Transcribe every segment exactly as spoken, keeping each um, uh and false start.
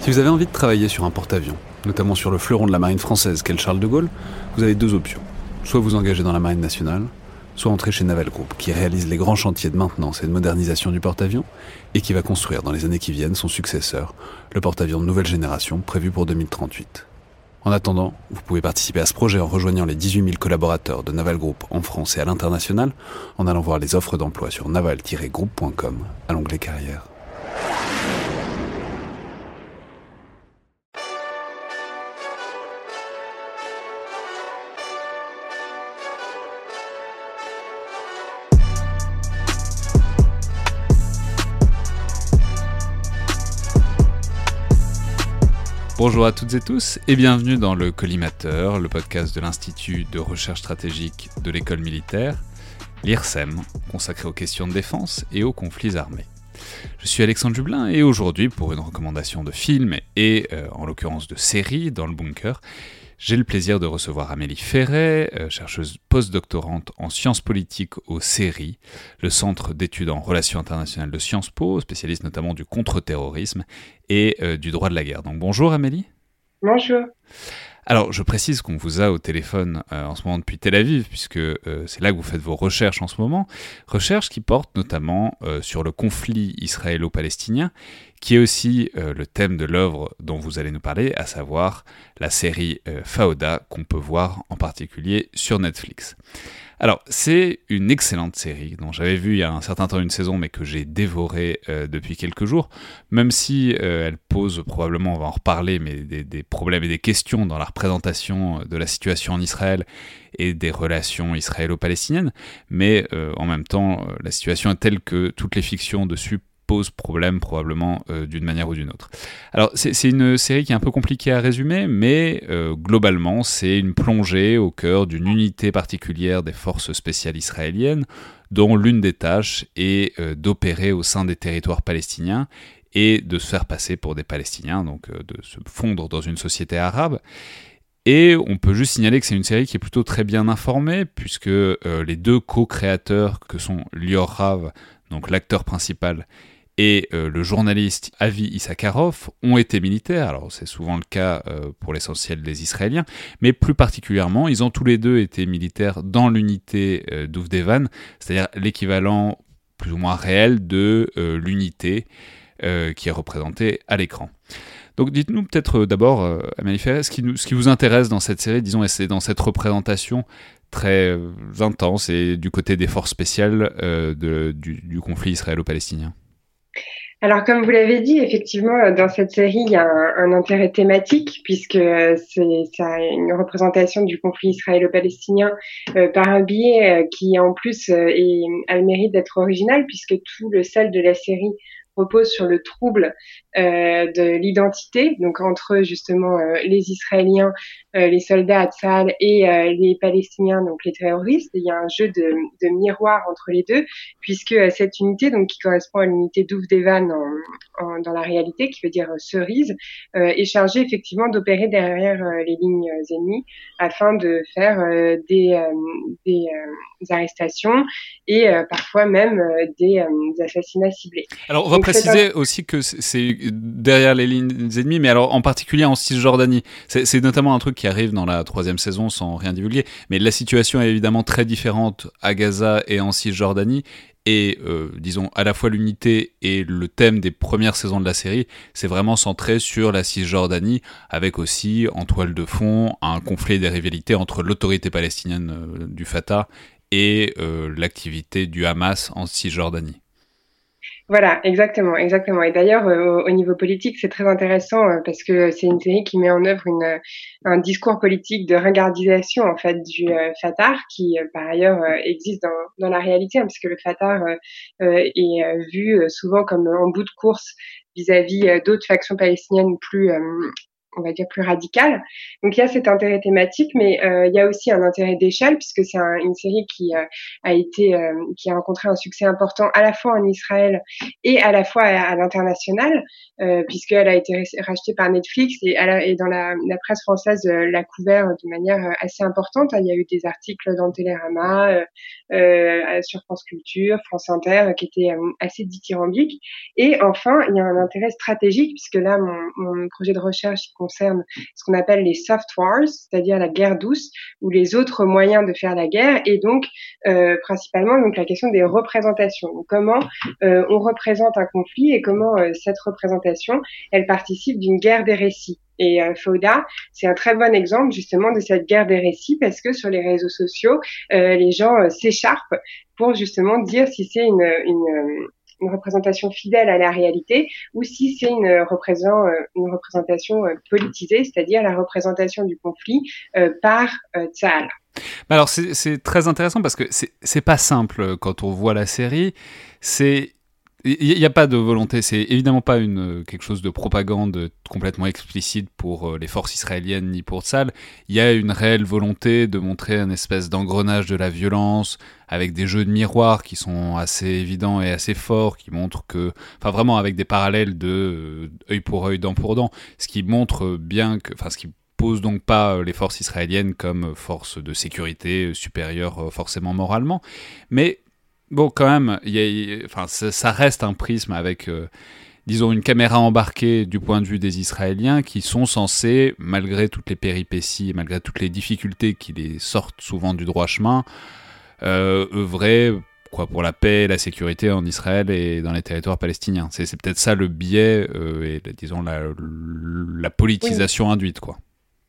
Si vous avez envie de travailler sur un porte-avions, notamment sur le fleuron de la marine française qu'est le Charles de Gaulle, vous avez deux options. Soit vous engagez dans la marine nationale, soit entrer chez Naval Group, qui réalise les grands chantiers de maintenance et de modernisation du porte-avions, et qui va construire dans les années qui viennent son successeur, le porte-avions de nouvelle génération prévu pour deux mille trente-huit. En attendant, vous pouvez participer à ce projet en rejoignant les dix-huit mille collaborateurs de Naval Group en France et à l'international, en allant voir les offres d'emploi sur naval tiret group point com à l'onglet carrière. Bonjour à toutes et tous et bienvenue dans le Collimateur, le podcast de l'Institut de recherche stratégique de l'école militaire, l'I R S E M, consacré aux questions de défense et aux conflits armés. Je suis Alexandre Jublin et aujourd'hui, pour une recommandation de film et euh, en l'occurrence de série dans le bunker, j'ai le plaisir de recevoir Amélie Ferret, euh, chercheuse post-doctorante en sciences politiques au C E R I, le Centre d'études en relations internationales de Sciences Po, spécialiste notamment du contre-terrorisme et euh, du droit de la guerre. Donc bonjour Amélie. Bonjour. Alors, je précise qu'on vous a au téléphone euh, en ce moment depuis Tel Aviv, puisque euh, c'est là que vous faites vos recherches en ce moment. Recherches qui portent notamment euh, sur le conflit israélo-palestinien, qui est aussi euh, le thème de l'œuvre dont vous allez nous parler, à savoir la série euh, Fauda, qu'on peut voir en particulier sur Netflix. Alors, c'est une excellente série dont j'avais vu il y a un certain temps une saison, mais que j'ai dévorée euh, depuis quelques jours, même si euh, elle pose probablement, on va en reparler, mais des, des problèmes et des questions dans la représentation de la situation en Israël et des relations israélo-palestiniennes, mais euh, en même temps, euh, la situation est telle que toutes les fictions dessus pose problème probablement euh, d'une manière ou d'une autre. Alors c'est, c'est une série qui est un peu compliquée à résumer, mais euh, globalement c'est une plongée au cœur d'une unité particulière des forces spéciales israéliennes, dont l'une des tâches est euh, d'opérer au sein des territoires palestiniens et de se faire passer pour des Palestiniens, donc euh, de se fondre dans une société arabe. Et on peut juste signaler que c'est une série qui est plutôt très bien informée, puisque euh, les deux co-créateurs que sont Lior Rav, donc l'acteur principal, et euh, le journaliste Avi Issacharoff ont été militaires. Alors c'est souvent le cas euh, pour l'essentiel des Israéliens, mais plus particulièrement, ils ont tous les deux été militaires dans l'unité euh, d'Uvdevan, c'est-à-dire l'équivalent plus ou moins réel de euh, l'unité euh, qui est représentée à l'écran. Donc dites-nous peut-être euh, d'abord, euh, Amélie Ferret, ce qui, nous, ce qui vous intéresse dans cette série, disons, et c'est dans cette représentation très euh, intense et du côté des forces spéciales euh, de, du, du conflit israélo-palestinien. Alors, comme vous l'avez dit, effectivement, dans cette série, il y a un, un intérêt thématique puisque c'est, ça une représentation du conflit israélo-palestinien euh, par un biais euh, qui, en plus, euh, est, a le mérite d'être original puisque tout le sel de la série repose sur le trouble euh, de l'identité, donc entre justement euh, les Israéliens, euh, les soldats à Tzahal et euh, les Palestiniens, donc les terroristes. Et il y a un jeu de, de miroir entre les deux, puisque euh, cette unité, donc qui correspond à l'unité d'Uvdevan en, en, dans la réalité, qui veut dire euh, cerise, euh, est chargée effectivement d'opérer derrière euh, les lignes ennemies afin de faire euh, des, euh, des euh, arrestations et euh, parfois même euh, des, euh, des assassinats ciblés. Alors on va donc, préciser un... aussi que c'est, c'est derrière les lignes ennemies, mais alors en particulier en Cisjordanie. C'est, c'est notamment un truc qui arrive dans la troisième saison sans rien divulguer, mais la situation est évidemment très différente à Gaza et en Cisjordanie. Et euh, disons, à la fois l'unité et le thème des premières saisons de la série, c'est vraiment centré sur la Cisjordanie, avec aussi en toile de fond un conflit et des rivalités entre l'autorité palestinienne euh, du Fatah et euh, l'activité du Hamas en Cisjordanie. Voilà, exactement, exactement. Et d'ailleurs, euh, au niveau politique, c'est très intéressant euh, parce que c'est une série qui met en œuvre une, un discours politique de ringardisation en fait du euh, Fatah, qui euh, par ailleurs euh, existe dans, dans la réalité, hein, parce que le Fatah euh, euh, est euh, vu euh, souvent comme en bout de course vis-à-vis euh, d'autres factions palestiniennes plus euh, on va dire, plus radicale. Donc il y a cet intérêt thématique, mais euh, il y a aussi un intérêt d'échelle, puisque c'est un, une série qui euh, a été, euh, qui a rencontré un succès important à la fois en Israël et à la fois à, à l'international, euh, puisqu'elle a été rachetée par Netflix et, la, et dans la, la presse française euh, l'a couvert de manière assez importante. Il y a eu des articles dans Télérama, euh, euh, sur France Culture, France Inter, qui étaient euh, assez dithyrambiques. Et enfin, il y a un intérêt stratégique, puisque là, mon, mon projet de recherche concerne ce qu'on appelle les soft wars, c'est-à-dire la guerre douce, ou les autres moyens de faire la guerre, et donc euh, principalement donc la question des représentations. Donc, comment euh, on représente un conflit et comment euh, cette représentation, elle participe d'une guerre des récits. Et euh, Fauda, c'est un très bon exemple justement de cette guerre des récits, parce que sur les réseaux sociaux, euh, les gens euh, s'écharpent pour justement dire si c'est une, une une représentation fidèle à la réalité ou si c'est une, représent, une représentation politisée, c'est-à-dire la représentation du conflit euh, par euh, Tsahal. Alors c'est, c'est très intéressant parce que c'est, c'est pas simple quand on voit la série. C'est il n'y a pas de volonté, c'est évidemment pas une, quelque chose de propagande complètement explicite pour les forces israéliennes ni pour Tsahal. Il y a une réelle volonté de montrer une espèce d'engrenage de la violence avec des jeux de miroirs qui sont assez évidents et assez forts, qui montrent que, enfin vraiment avec des parallèles de euh, œil pour œil, dent pour dent, ce qui montre bien que, enfin ce qui pose donc pas les forces israéliennes comme force de sécurité supérieure forcément moralement, mais bon, quand même, y a, enfin, ça, ça reste un prisme avec, euh, disons, une caméra embarquée du point de vue des Israéliens qui sont censés, malgré toutes les péripéties, malgré toutes les difficultés qui les sortent souvent du droit chemin, euh, œuvrer quoi, pour la paix et la sécurité en Israël et dans les territoires palestiniens. C'est, c'est peut-être ça le biais euh, et, disons, la, la politisation oui. induite, quoi.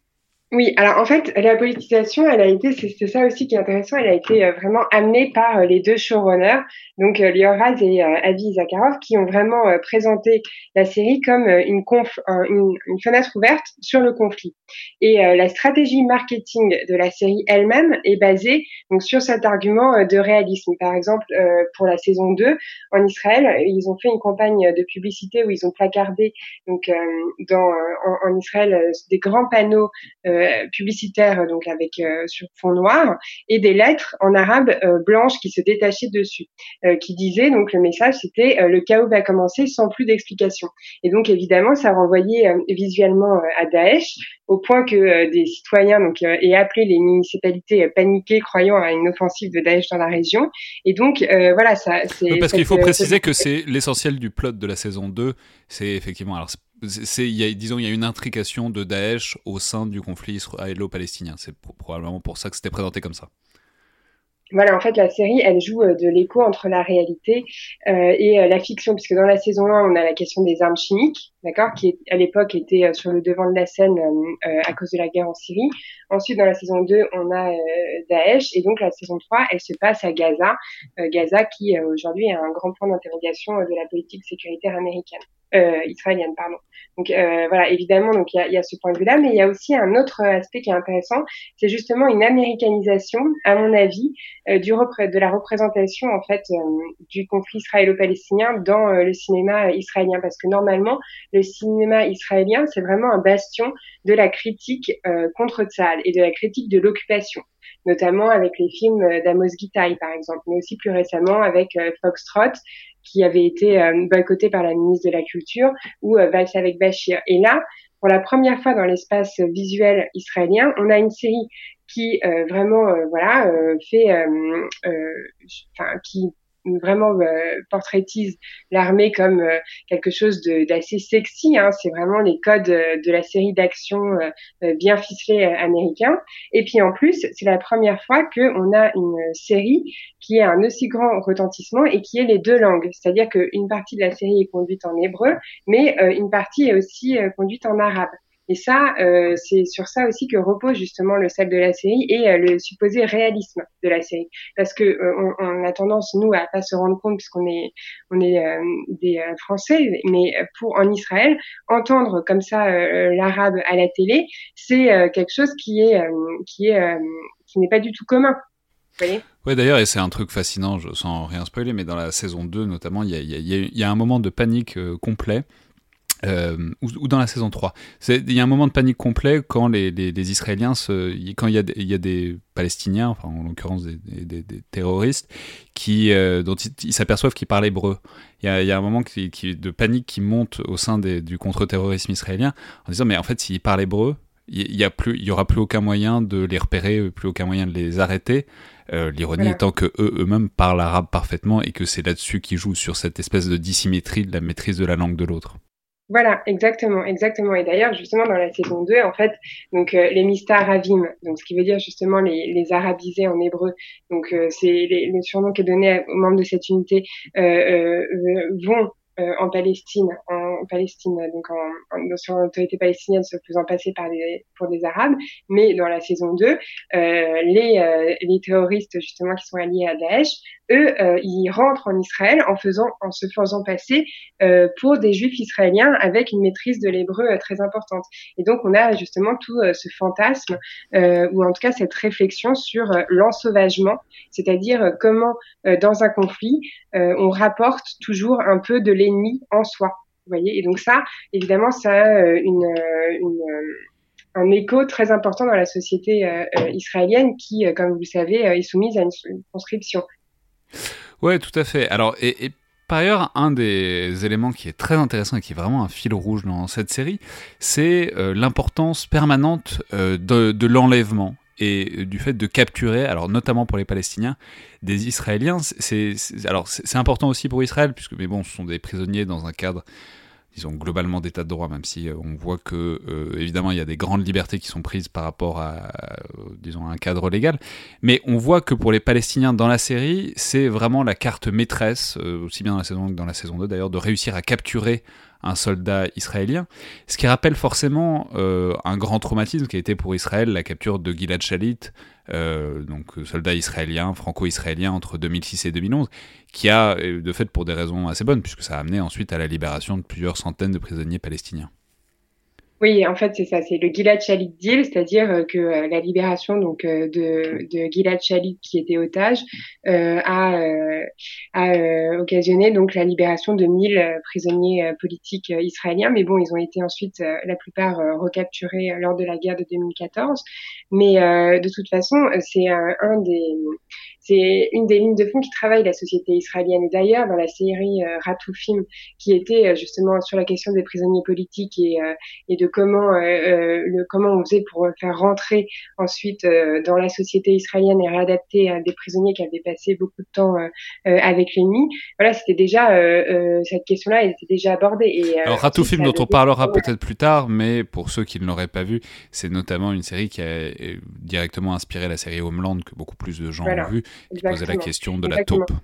Oui, alors en fait, la politisation, elle a été, c'est, c'est ça aussi qui est intéressant, elle a été euh, vraiment amenée par euh, les deux showrunners, donc euh, Lior Raz et euh, Avi Zakharov, qui ont vraiment euh, présenté la série comme euh, une, conf, euh, une, une fenêtre ouverte sur le conflit. Et euh, la stratégie marketing de la série elle-même est basée donc sur cet argument euh, de réalisme. Par exemple, euh, pour la saison deux, en Israël, ils ont fait une campagne de publicité où ils ont placardé donc euh, dans euh, en, en Israël euh, des grands panneaux euh, publicitaire donc avec euh, sur fond noir et des lettres en arabe euh, blanches qui se détachaient dessus, euh, qui disaient donc le message c'était euh, le chaos va commencer sans plus d'explication. Et donc évidemment ça renvoyait euh, visuellement euh, à Daesh au point que euh, des citoyens donc euh, aient appelé les municipalités euh, paniquées croyant à une offensive de Daesh dans la région. Et donc euh, voilà ça c'est oui, parce cette, qu'il faut préciser cette... que c'est l'essentiel du plot de la saison deux, c'est effectivement alors c'est C'est, il y a, disons, il y a une intrication de Daesh au sein du conflit israélo-palestinien. C'est pro- probablement pour ça que c'était présenté comme ça. Voilà, en fait, la série, elle joue de l'écho entre la réalité euh, et euh, la fiction, puisque dans la saison un, on a la question des armes chimiques, d'accord, qui à l'époque était euh, sur le devant de la scène euh, à cause de la guerre en Syrie. Ensuite, dans la saison deux, on a euh, Daesh, et donc la saison trois, elle se passe à Gaza, euh, Gaza qui euh, aujourd'hui est un grand point d'interrogation euh, de la politique sécuritaire américaine. Euh, israélienne, pardon. Donc euh, voilà, évidemment, donc il y a, y a ce point de vue-là, mais il y a aussi un autre aspect qui est intéressant, c'est justement une américanisation, à mon avis, euh, du repré- de la représentation en fait euh, du conflit israélo-palestinien dans euh, le cinéma israélien, parce que normalement, le cinéma israélien, c'est vraiment un bastion de la critique euh, contre Tsahal et de la critique de l'occupation, notamment avec les films d'Amos Gitaï, par exemple, mais aussi plus récemment avec euh, Foxtrot, qui avait été euh, boycotté par la ministre de la Culture, ou euh, Valse avec Bachir. Et là, pour la première fois dans l'espace visuel israélien, on a une série qui euh, vraiment, euh, voilà, euh, fait, euh, euh, enfin, qui vraiment euh, portraitise l'armée comme euh, quelque chose de, d'assez sexy, hein. C'est vraiment les codes euh, de la série d'action euh, bien ficelée euh, américain. Et puis en plus, c'est la première fois qu'on a une série qui a un aussi grand retentissement et qui est les deux langues. C'est-à-dire qu'une partie de la série est conduite en hébreu, mais euh, une partie est aussi euh, conduite en arabe. Et ça, euh, c'est sur ça aussi que repose justement le sel de la série et euh, le supposé réalisme de la série, parce que euh, on, on a tendance nous à pas se rendre compte puisqu'on est on est euh, des euh, Français, mais pour en Israël entendre comme ça euh, l'arabe à la télé, c'est euh, quelque chose qui est euh, qui est euh, qui n'est pas du tout commun. Vous voyez ? Ouais, d'ailleurs, et c'est un truc fascinant, je, sans rien spoiler, mais dans la saison deux notamment, il y a, y a, y a un moment de panique euh, complet. Euh, ou, ou dans la saison trois. Il y a un moment de panique complet quand les, les, les Israéliens, se, quand il y, a, il y a des Palestiniens, enfin, en l'occurrence des, des, des terroristes, qui, euh, dont ils, ils s'aperçoivent qu'ils parlent hébreu. Il y a, il y a un moment qui, qui, de panique qui monte au sein des, du contre-terrorisme israélien en disant mais en fait s'ils parlent hébreu, il y, a plus, il y aura plus aucun moyen de les repérer, plus aucun moyen de les arrêter. Euh, l'ironie voilà. étant que eux eux-mêmes parlent arabe parfaitement et que c'est là-dessus qu'ils jouent sur cette espèce de dissymétrie de la maîtrise de la langue de l'autre. Voilà, exactement, exactement. Et d'ailleurs, justement, dans la saison deux, en fait, donc euh, les Mistaravim, donc ce qui veut dire justement les, les arabisés en hébreu, donc euh, c'est les, le surnom qui est donné aux membres de cette unité, euh, euh, vont euh, en Palestine, en, en Palestine, donc en, en, sur l'autorité palestinienne se faisant passer par des, pour des Arabes. Mais dans la saison deux, euh, les, euh, les terroristes justement qui sont alliés à Daesh, eux, euh, ils rentrent en Israël en faisant, en se faisant passer euh, pour des Juifs israéliens avec une maîtrise de l'hébreu euh, très importante. Et donc, on a justement tout euh, ce fantasme, euh, ou en tout cas cette réflexion sur euh, l'ensauvagement, c'est-à-dire euh, comment, euh, dans un conflit, euh, on rapporte toujours un peu de l'ennemi en soi. Vous voyez ? Et donc ça, évidemment, ça a euh, une, euh, une euh, un écho très important dans la société euh, euh, israélienne qui, euh, comme vous le savez, euh, est soumise à une, une conscription. Ouais, tout à fait. Alors, et, et par ailleurs, un des éléments qui est très intéressant et qui est vraiment un fil rouge dans cette série, c'est euh, l'importance permanente euh, de, de l'enlèvement et du fait de capturer, alors notamment pour les Palestiniens, des Israéliens. C'est, c'est, alors, c'est, c'est important aussi pour Israël, puisque, mais bon, ce sont des prisonniers dans un cadre, disons, globalement d'état de droit, même si euh, on voit que, euh, évidemment, il y a des grandes libertés qui sont prises par rapport à, à, disons, à un cadre légal. Mais on voit que pour les Palestiniens dans la série, c'est vraiment la carte maîtresse, euh, aussi bien dans la saison un que dans la saison deux d'ailleurs, de réussir à capturer un soldat israélien, ce qui rappelle forcément euh, un grand traumatisme qui a été pour Israël la capture de Gilad Shalit, euh, donc soldat israélien, franco-israélien entre deux mille six et deux mille onze, qui a, de fait pour des raisons assez bonnes, puisque ça a amené ensuite à la libération de plusieurs centaines de prisonniers palestiniens. Oui, en fait, c'est ça, c'est le Gilad Shalit deal, c'est-à-dire que euh, la libération donc euh, de, de Gilad Shalit qui était otage euh, a, euh, a euh, occasionné donc la libération de mille euh, prisonniers euh, politiques euh, israéliens. Mais bon, ils ont été ensuite euh, la plupart euh, recapturés lors de la guerre de deux mille quatorze. Mais euh, de toute façon, c'est un, un des c'est une des lignes de fond qui travaille la société israélienne. Et d'ailleurs, dans la série euh, Ratoufim, qui était euh, justement sur la question des prisonniers politiques et, euh, et de comment, euh, le, comment on faisait pour faire rentrer ensuite euh, dans la société israélienne et réadapter à des prisonniers qui avaient passé beaucoup de temps euh, euh, avec l'ennemi. Voilà, c'était déjà, euh, euh, cette question-là, elle était déjà abordée. Et, euh, Alors, Ratoufim, dont on parlera peut-être plus tard, mais pour ceux qui ne l'auraient pas vu, c'est notamment une série qui a directement inspiré la série Homeland, que beaucoup plus de gens voilà. ont vu, qui posait la question de Exactement. la taupe.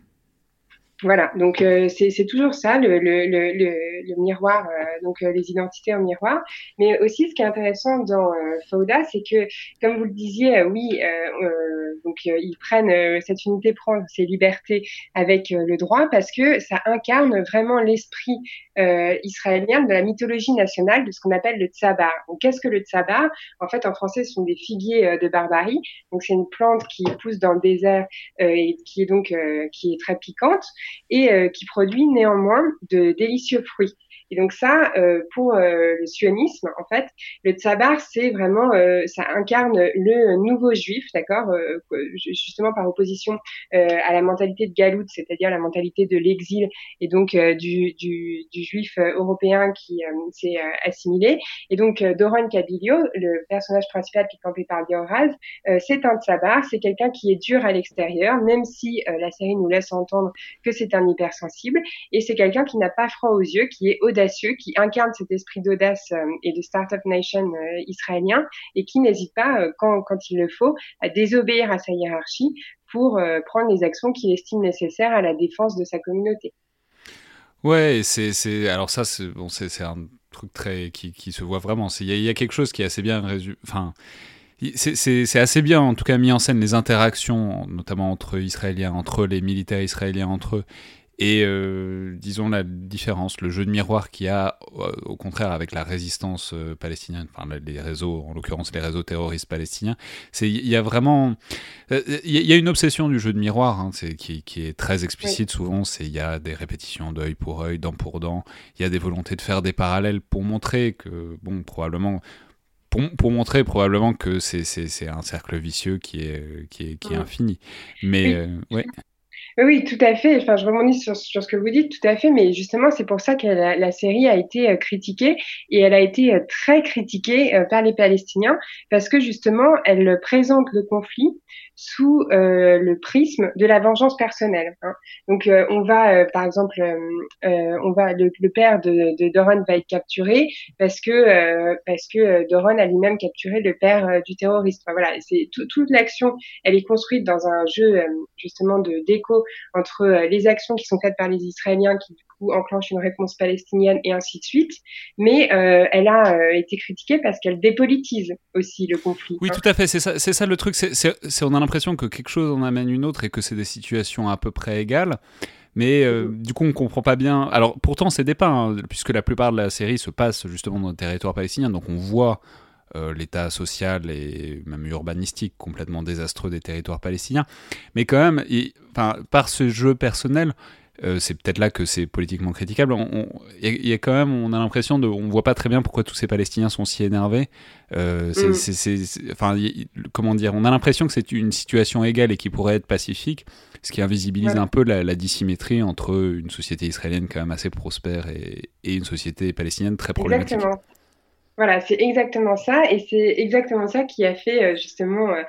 Voilà, donc euh, c'est, c'est toujours ça, le, le, le, le, le miroir, euh, donc euh, les identités en miroir. Mais aussi, ce qui est intéressant dans euh, Fauda, c'est que, comme vous le disiez, euh, oui, euh, euh, donc euh, ils prennent euh, cette unité prend ses libertés avec euh, le droit parce que ça incarne vraiment l'esprit euh, israélien de la mythologie nationale de ce qu'on appelle le tsabar. Donc, qu'est-ce que le tsabar ? En fait, en français, ce sont des figuiers euh, de barbarie. Donc, c'est une plante qui pousse dans le désert euh, et qui est donc euh, qui est très piquante. Et euh, qui produit néanmoins de délicieux fruits. Et donc ça, euh, pour euh, le sionisme, en fait, le tsabar, c'est vraiment, euh, ça incarne le nouveau juif, d'accord, euh, justement par opposition euh, à la mentalité de Galout, c'est-à-dire la mentalité de l'exil et donc euh, du, du, du juif européen qui euh, s'est euh, assimilé. Et donc euh, Doron Kabilio, le personnage principal qui est campé par Dioraz, euh, c'est un tsabar, c'est quelqu'un qui est dur à l'extérieur, même si euh, la série nous laisse entendre que c'est un hypersensible, et c'est quelqu'un qui n'a pas froid aux yeux, qui est audacieux, qui incarne cet esprit d'audace euh, et de Startup Nation euh, israélien, et qui n'hésite pas, euh, quand, quand il le faut, à désobéir à sa hiérarchie pour euh, prendre les actions qu'il estime nécessaires à la défense de sa communauté. Ouais, c'est, c'est, alors ça, c'est, bon, c'est, c'est un truc très, qui, qui se voit vraiment. Il y, y a quelque chose qui est assez bien résumé, enfin, C'est, c'est, c'est assez bien, en tout cas, mis en scène les interactions, notamment entre Israéliens, entre les militaires israéliens entre eux, Et euh, disons la différence, le jeu de miroir qu'il y a euh, au contraire avec la résistance euh, palestinienne, enfin les réseaux, en l'occurrence les réseaux terroristes palestiniens, c'est il y a vraiment il euh, y, y a une obsession du jeu de miroir hein, c'est, qui, qui est très explicite oui. Souvent, c'est il y a des répétitions d'œil pour œil, dent pour dent, il y a des volontés de faire des parallèles pour montrer que bon probablement Pour, pour montrer probablement que c'est, c'est, c'est un cercle vicieux qui est, qui est, qui est infini. Mais, oui. Euh, ouais. Oui, tout à fait. Enfin, je rebondis sur, sur ce que vous dites, tout à fait. Mais justement, c'est pour ça que la, la série a été euh, critiquée et elle a été euh, très critiquée euh, par les Palestiniens parce que justement, elle présente le conflit sous euh, le prisme de la vengeance personnelle. Hein. Donc, euh, on va, euh, par exemple, euh, on va le, le père de, de Doron va être capturé parce que euh, parce que Doron a lui-même capturé le père euh, du terroriste. Enfin, voilà, c'est tout, toute l'action, elle est construite dans un jeu euh, justement de d'écho entre euh, les actions qui sont faites par les Israéliens qui du coup enclenchent une réponse palestinienne et ainsi de suite. Mais euh, elle a euh, été critiquée parce qu'elle dépolitise aussi le conflit. Oui, hein. tout à fait. C'est ça, c'est ça le truc. C'est, c'est, c'est, on a l'impression que quelque chose en amène une autre et que c'est des situations à peu près égales. Mais euh, mmh. du coup, on comprend pas bien. Alors, pourtant, c'est dépeint, hein, puisque la plupart de la série se passe justement dans le territoire palestinien. Donc, on voit euh, l'état social et même urbanistique complètement désastreux des territoires palestiniens. Mais quand même, il, par ce jeu personnel, euh, c'est peut-être là que c'est politiquement critiquable. Il y, y a quand même, on a l'impression de, on voit pas très bien pourquoi tous ces Palestiniens sont si énervés. Euh, c'est, mmh. c'est, c'est, c'est, enfin, y, comment dire, on a l'impression que c'est une situation égale et qui pourrait être pacifique, ce qui invisibilise ouais. un peu la, la dissymétrie entre une société israélienne quand même assez prospère et, et une société palestinienne très problématique. Exactement. Voilà, c'est exactement ça, et c'est exactement ça qui a fait euh, justement, euh,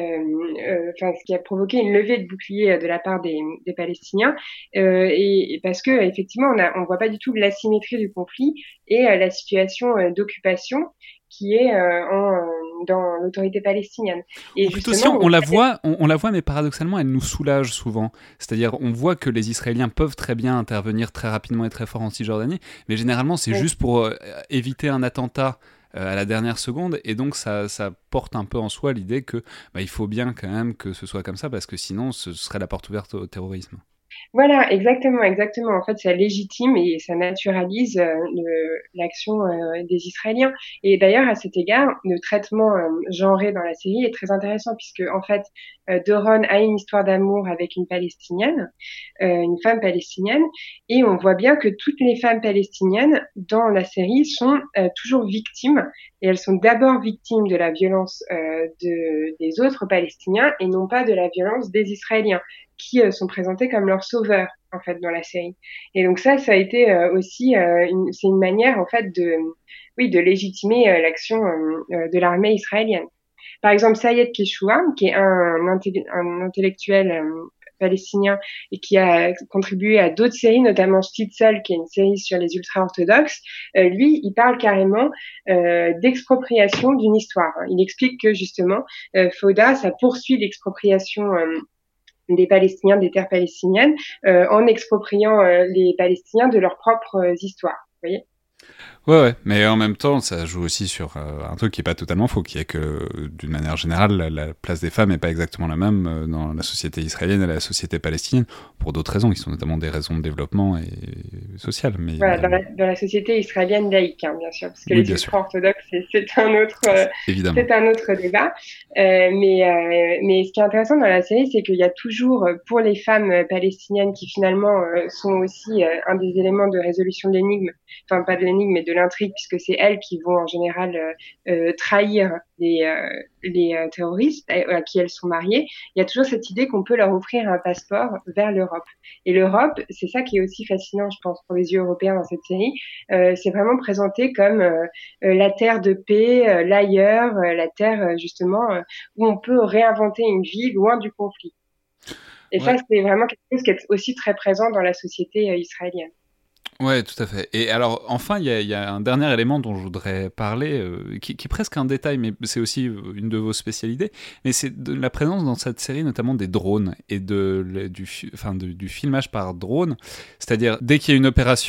euh, enfin, ce qui a provoqué une levée de bouclier de la part des, des Palestiniens, euh, et, et parce que effectivement, on a, on voit pas du tout l'asymétrie du conflit et euh, la situation euh, d'occupation qui est euh, en, dans l'autorité palestinienne. Et plutôt si on, on la voit, on, on la voit, mais paradoxalement, elle nous soulage souvent. C'est-à-dire, on voit que les Israéliens peuvent très bien intervenir très rapidement et très fort en Cisjordanie, mais généralement, c'est oui. juste pour euh, éviter un attentat euh, à la dernière seconde, et donc ça, ça porte un peu en soi l'idée que bah, il faut bien quand même que ce soit comme ça, parce que sinon, ce serait la porte ouverte au terrorisme. Voilà, exactement, exactement. En fait, ça légitime et ça naturalise euh, le, l'action euh, des Israéliens. Et d'ailleurs, à cet égard, le traitement euh, genré dans la série est très intéressant puisque, en fait, euh, Doron a une histoire d'amour avec une Palestinienne, euh, une femme palestinienne, et on voit bien que toutes les femmes palestiniennes dans la série sont euh, toujours victimes, et elles sont d'abord victimes de la violence euh, de, des autres Palestiniens et non pas de la violence des Israéliens, qui euh, sont présentés comme leurs sauveurs en fait dans la série. Et donc ça, ça a été euh, aussi, euh, une, c'est une manière en fait de, oui, de légitimer euh, l'action euh, de l'armée israélienne. Par exemple, Sayed Keshouam, qui est un, inté- un intellectuel euh, palestinien et qui a contribué à d'autres séries, notamment Stitzel, qui est une série sur les ultra-orthodoxes, euh, lui, il parle carrément euh, d'expropriation d'une histoire. Il explique que justement, euh, Fauda, ça poursuit l'expropriation euh, des Palestiniens, des terres palestiniennes, euh, en expropriant euh, les Palestiniens de leurs propres euh, histoires. Vous voyez ? Ouais, ouais, mais en même temps, ça joue aussi sur euh, un truc qui est pas totalement faux, qui est que, d'une manière générale, la, la place des femmes est pas exactement la même euh, dans la société israélienne et la société palestinienne, pour d'autres raisons, qui sont notamment des raisons de développement et sociales. Mais, voilà, mais... Dans, la, dans la société israélienne laïque, hein, bien sûr, parce que oui, les ultra-orthodoxes, c'est, c'est un autre, euh, c'est un autre débat. Euh, mais, euh, mais ce qui est intéressant dans la série, c'est qu'il y a toujours, pour les femmes palestiniennes, qui finalement euh, sont aussi euh, un des éléments de résolution de l'énigme, enfin pas de l'énigme, mais de l'intrigue, puisque c'est elles qui vont en général euh, euh, trahir les, euh, les euh, terroristes à, à qui elles sont mariées, il y a toujours cette idée qu'on peut leur offrir un passeport vers l'Europe. Et l'Europe, c'est ça qui est aussi fascinant, je pense, pour les yeux européens dans cette série, euh, c'est vraiment présenté comme euh, euh, la terre de paix, euh, l'ailleurs, euh, la terre euh, justement euh, où on peut réinventer une vie loin du conflit. Et ouais. ça, c'est vraiment quelque chose qui est aussi très présent dans la société euh, israélienne. Ouais, tout à fait. Et alors, enfin, il y, y a un dernier élément dont je voudrais parler, euh, qui, qui est presque un détail, mais c'est aussi une de vos spécialités, mais c'est de la présence dans cette série, notamment des drones, et de, du, enfin, de, du filmage par drone. C'est-à-dire, dès qu'il y a une opération,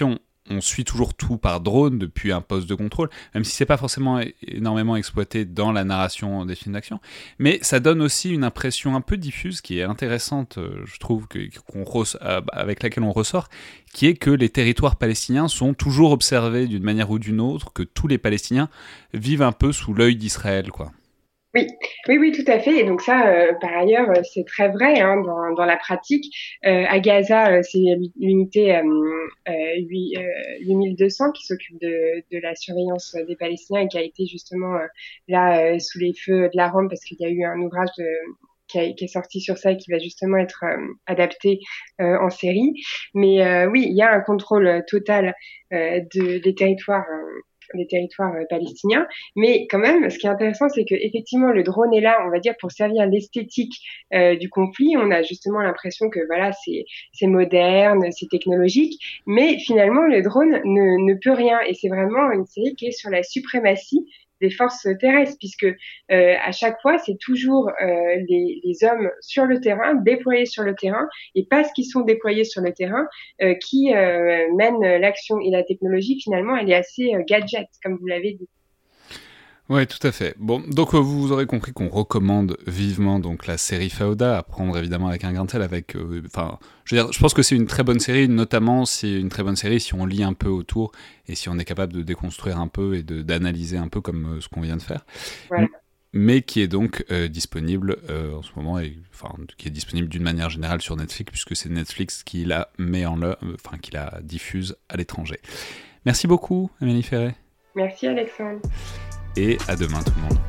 on suit toujours tout par drone depuis un poste de contrôle, même si c'est pas forcément énormément exploité dans la narration des films d'action. Mais ça donne aussi une impression un peu diffuse qui est intéressante, je trouve, que, qu'on re- avec laquelle on ressort, qui est que les territoires palestiniens sont toujours observés d'une manière ou d'une autre, que tous les Palestiniens vivent un peu sous l'œil d'Israël, quoi. Oui, oui, oui, tout à fait. Et donc ça, euh, par ailleurs, euh, c'est très vrai hein, dans, dans la pratique. Euh, à Gaza, euh, c'est l'unité euh, euh, huit mille deux cents qui s'occupe de, de la surveillance des Palestiniens et qui a été justement euh, là euh, sous les feux de la rampe parce qu'il y a eu un ouvrage de, qui, a, qui est sorti sur ça et qui va justement être euh, adapté euh, en série. Mais euh, oui, il y a un contrôle total euh, de, des territoires. Euh, des territoires euh, palestiniens, mais quand même, ce qui est intéressant, c'est que effectivement le drone est là, on va dire, pour servir l'esthétique euh, du conflit. On a justement l'impression que voilà, c'est c'est moderne, c'est technologique, mais finalement le drone ne ne peut rien. Et c'est vraiment une série qui est sur la suprématie des forces terrestres, puisque euh, à chaque fois, c'est toujours euh, les, les hommes sur le terrain, déployés sur le terrain, et parce qu'ils sont déployés sur le terrain, euh, qui euh, mènent l'action. Et la technologie, finalement, elle est assez euh, gadget, comme vous l'avez dit. Ouais, tout à fait. Bon, donc euh, vous aurez compris qu'on recommande vivement donc la série Fauda, à prendre évidemment avec un grain de sel, avec, enfin, euh, je veux dire, je pense que c'est une très bonne série, notamment c'est une très bonne série si on lit un peu autour et si on est capable de déconstruire un peu et de d'analyser un peu comme euh, ce qu'on vient de faire. Voilà. Mais qui est donc euh, disponible euh, en ce moment, et, enfin, qui est disponible d'une manière générale sur Netflix, puisque c'est Netflix qui la met en le, enfin, qui la diffuse à l'étranger. Merci beaucoup, Amélie Ferré. Merci, Alexandre. Et à demain tout le monde.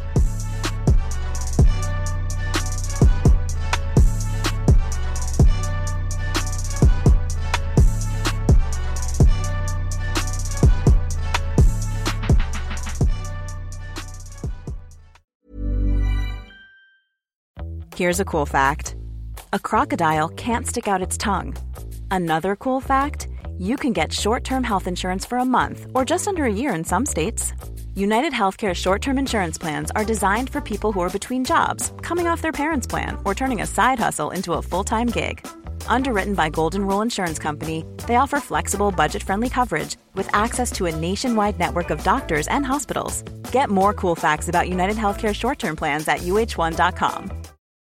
Here's a cool fact. A crocodile can't stick out its tongue. Another cool fact, you can get short-term health insurance for a month or just under a year in some states. United Healthcare short-term insurance plans are designed for people who are between jobs, coming off their parents' plan, or turning a side hustle into a full-time gig. Underwritten by Golden Rule Insurance Company, they offer flexible, budget-friendly coverage with access to a nationwide network of doctors and hospitals. Get more cool facts about United Healthcare short-term plans at U H one dot com.